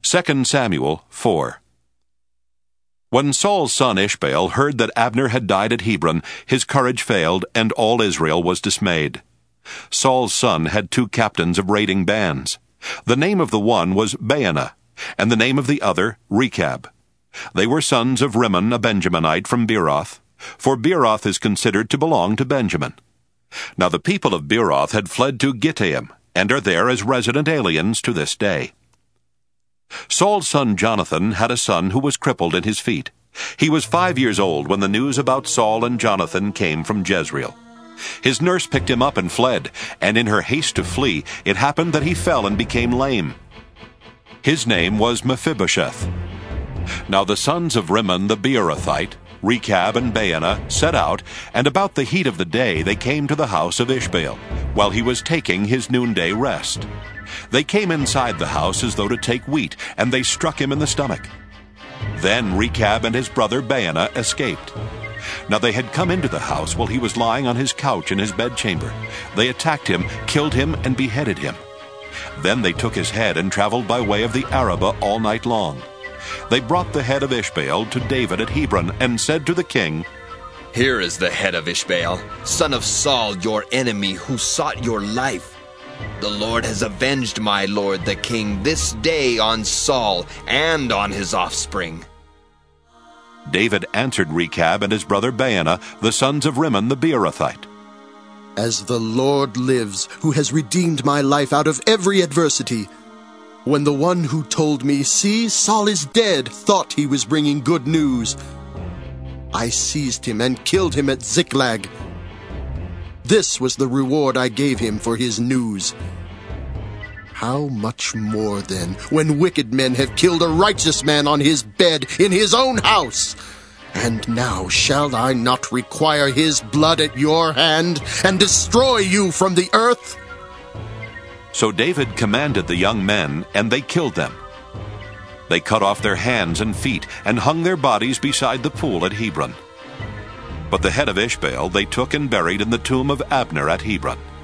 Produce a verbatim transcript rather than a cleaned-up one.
Second Samuel four. When Saul's son Ishbaal heard that Abner had died at Hebron, his courage failed, and all Israel was dismayed. Saul's son had two captains of raiding bands. The name of the one was Baanah, and the name of the other Rechab. They were sons of Rimmon, a Benjaminite from Beeroth, for Beeroth is considered to belong to Benjamin. Now the people of Beeroth had fled to Gittaim, and are there as resident aliens to this day. Saul's son Jonathan had a son who was crippled in his feet. He was five years old when the news about Saul and Jonathan came from Jezreel. His nurse picked him up and fled, and in her haste to flee, it happened that he fell and became lame. His name was Mephibosheth. Now the sons of Rimmon the Beerothite, Rechab and Baanah, set out, and about the heat of the day they came to the house of Ishbaal, while he was taking his noonday rest. They came inside the house as though to take wheat, and they struck him in the stomach. Then Rechab and his brother Baanah escaped. Now they had come into the house while he was lying on his couch in his bedchamber. They attacked him, killed him, and beheaded him. Then they took his head and traveled by way of the Arabah all night long. They brought the head of Ishbaal to David at Hebron, and said to the king, "Here is the head of Ishbaal, son of Saul, your enemy, who sought your life. The Lord has avenged my lord the king this day on Saul and on his offspring." David answered Rechab and his brother Baanah, the sons of Rimmon the Beerothite, "As the Lord lives, who has redeemed my life out of every adversity, when the one who told me, 'See, Saul is dead,' thought he was bringing good news, I seized him and killed him at Ziklag. This was the reward I gave him for his news. How much more, then, when wicked men have killed a righteous man on his bed in his own house? And now shall I not require his blood at your hand, and destroy you from the earth?" So David commanded the young men, and they killed them. They cut off their hands and feet, and hung their bodies beside the pool at Hebron. But the head of Ishbaal they took and buried in the tomb of Abner at Hebron.